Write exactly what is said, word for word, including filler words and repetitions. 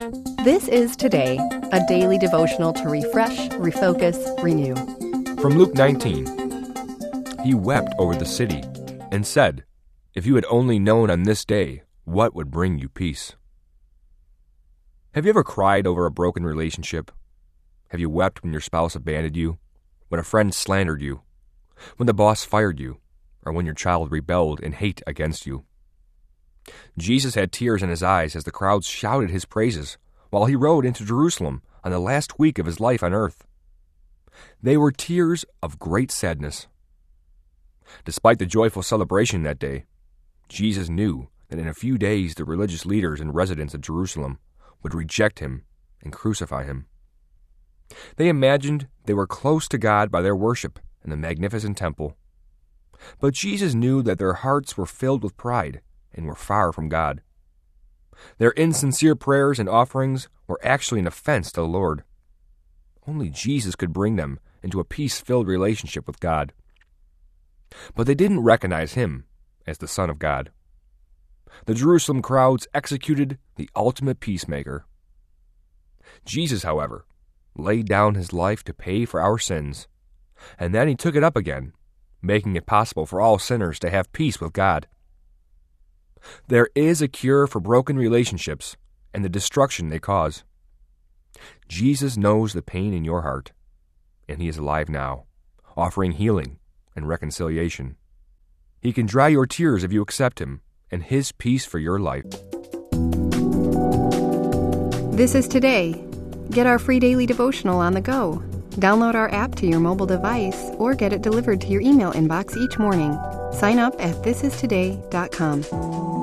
This is Today, a daily devotional to refresh, refocus, renew. From Luke nineteen. He wept over the city and said, "If you had only known on this day what would bring you peace." Have you ever cried over a broken relationship? Have you wept when your spouse abandoned you, when a friend slandered you, when the boss fired you, or when your child rebelled in hate against you? Jesus had tears in his eyes as the crowds shouted his praises while he rode into Jerusalem on the last week of his life on earth. They were tears of great sadness. Despite the joyful celebration that day, Jesus knew that in a few days the religious leaders and residents of Jerusalem would reject him and crucify him. They imagined they were close to God by their worship in the magnificent temple. But Jesus knew that their hearts were filled with pride and were far from God. Their insincere prayers and offerings were actually an offense to the Lord. Only Jesus could bring them into a peace-filled relationship with God. But they didn't recognize him as the Son of God. The Jerusalem crowds executed the ultimate peacemaker. Jesus, however, laid down his life to pay for our sins, and then he took it up again, making it possible for all sinners to have peace with God. There is a cure for broken relationships and the destruction they cause. Jesus knows the pain in your heart, and he is alive now, offering healing and reconciliation. He can dry your tears if you accept him and his peace for your life. This is Today. Get our free daily devotional on the go. Download our app to your mobile device or get it delivered to your email inbox each morning. Sign up at this is today dot com.